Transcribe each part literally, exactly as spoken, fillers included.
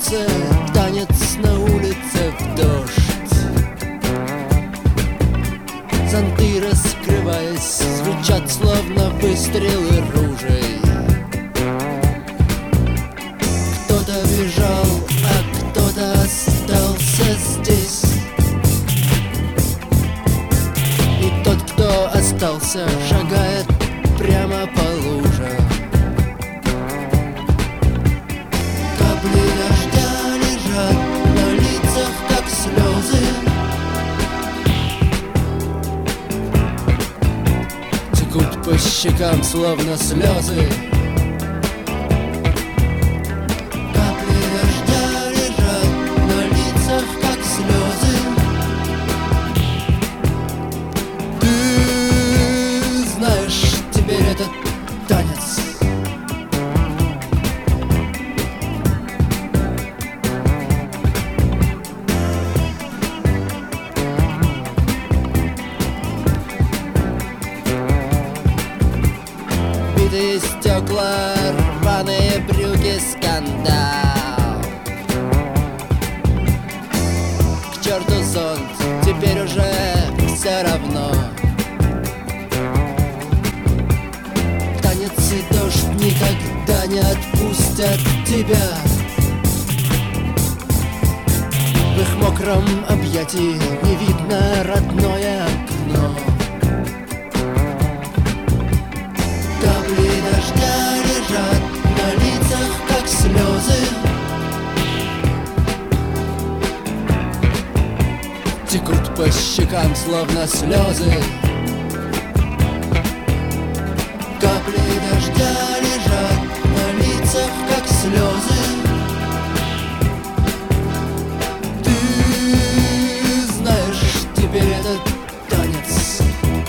улице, танец на улице в дождь. Зонты, раскрываясь, звучат словно выстрелы ружей. Кто-то бежал, а кто-то остался здесь. И тот, кто остался, шагает прямо по лужам. Капли дождя лежат на лицах, как слезы. Текут по щекам, словно слезы. Капли дождя лежат на лицах, как слезы. Ты знаешь теперь этот танец. Битые стекла, рваные брюки, скандал. К черту зонт, теперь уже все равно. Танец и дождь никогда не отпустят тебя. В их мокром объятии не видно родное окно. Капли дождя лежат на лицах, как слезы. Текут по щекам, словно слезы. Капли дождя лежат на лицах, как слезы. Ты знаешь теперь этот танец.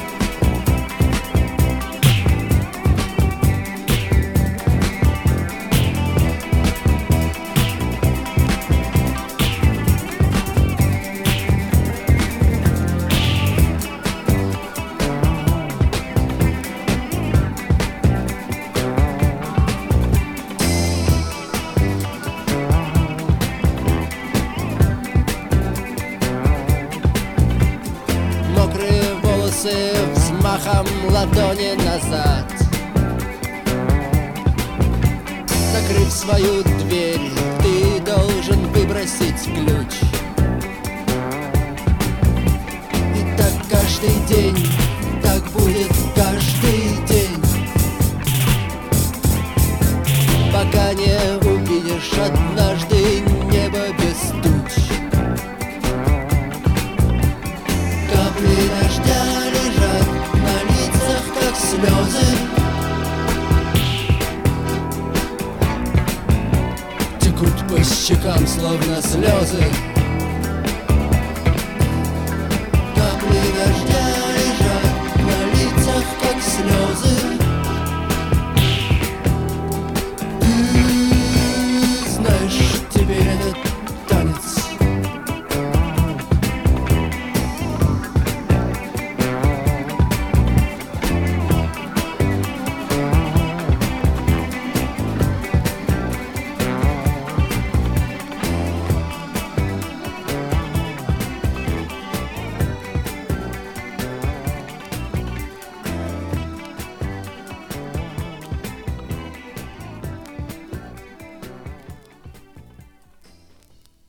Мокрые волосы взмахом ладони назад. Закрыв свою дверь, ты должен выбросить ключ. И так каждый день, так будет каждый день, пока не увидишь однажды небо без туч. Капли дождя лежат на лицах, как слезы. Текут по щекам, словно слезы.